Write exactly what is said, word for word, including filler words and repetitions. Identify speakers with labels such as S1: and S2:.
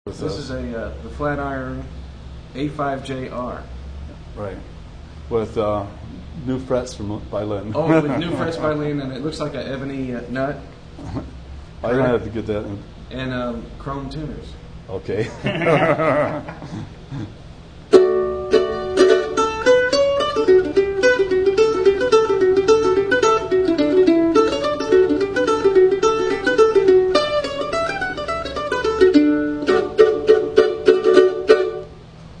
S1: This is a uh, the Flatiron A five J R.
S2: Right. With uh, new frets from by Lynn.
S1: Oh, with new frets by Lynn, and it looks like an ebony uh, nut.
S2: I don't have to get that in.
S1: And um, chrome tuners.
S2: Okay.